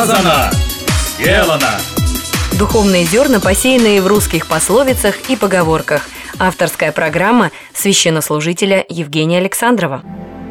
Сказано, сделано. Духовные зерна, посеянные в русских пословицах и поговорках. Авторская программа священнослужителя Евгения Александрова.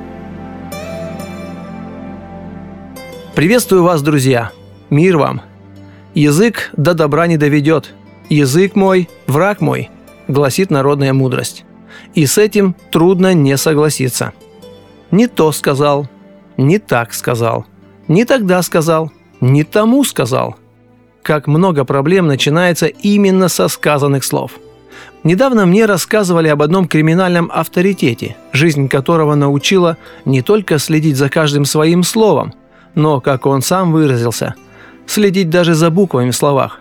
Приветствую вас, друзья! Мир вам! «Язык до добра не доведет, язык мой – враг мой», гласит народная мудрость. И с этим трудно не согласиться. Не то сказал, не так сказал, не тогда сказал, не тому сказал. Как много проблем начинается именно со сказанных слов. Недавно мне рассказывали об одном криминальном авторитете, жизнь которого научила не только следить за каждым своим словом, но, как он сам выразился, следить даже за буквами в словах.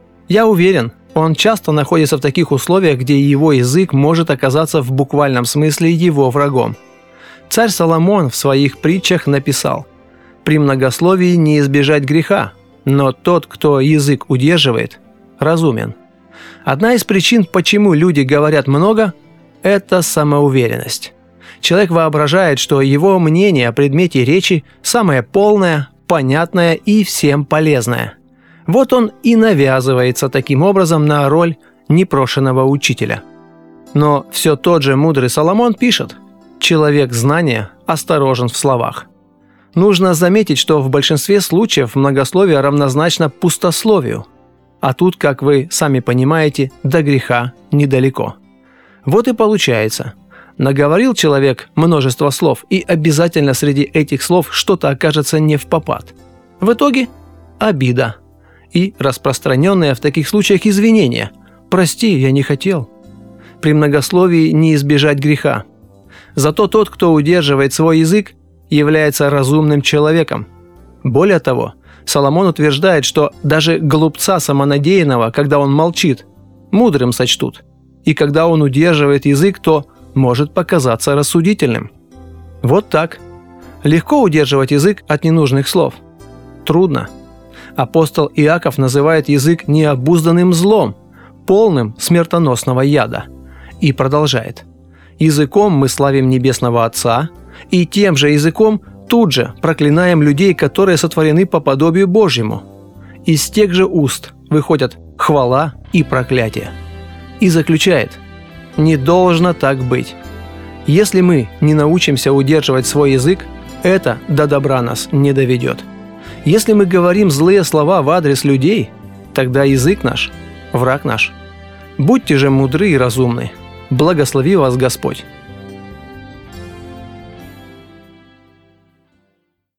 Я уверен, он часто находится в таких условиях, где его язык может оказаться в буквальном смысле его врагом. Царь Соломон в своих притчах написал: «При многословии не избежать греха, но тот, кто язык удерживает, разумен». Одна из причин, почему люди говорят много, это самоуверенность. Человек воображает, что его мнение о предмете речи самое полное, понятное и всем полезное. Вот он и навязывается таким образом на роль непрошенного учителя. Но все тот же мудрый Соломон пишет: «Человек знания осторожен в словах». Нужно заметить, что в большинстве случаев многословие равнозначно пустословию. А тут, как вы сами понимаете, до греха недалеко. Вот и получается. Наговорил человек множество слов, и обязательно среди этих слов что-то окажется не впопад. В итоге обида и распространенные в таких случаях извинения: «Прости, я не хотел». При многословии не избежать греха. Зато тот, кто удерживает свой язык, является разумным человеком. Более того, Соломон утверждает, что даже глупца самонадеянного, когда он молчит, мудрым сочтут, и когда он удерживает язык, то может показаться рассудительным. Вот так. Легко удерживать язык от ненужных слов. Трудно. Апостол Иаков называет язык необузданным злом, полным смертоносного яда. И продолжает: «Языком мы славим Небесного Отца, и тем же языком тут же проклинаем людей, которые сотворены по подобию Божьему. Из тех же уст выходят хвала и проклятие». И заключает: «Не должно так быть. Если мы не научимся удерживать свой язык, это до добра нас не доведет. Если мы говорим злые слова в адрес людей, тогда язык наш – враг наш. Будьте же мудры и разумны. Благослови вас Господь».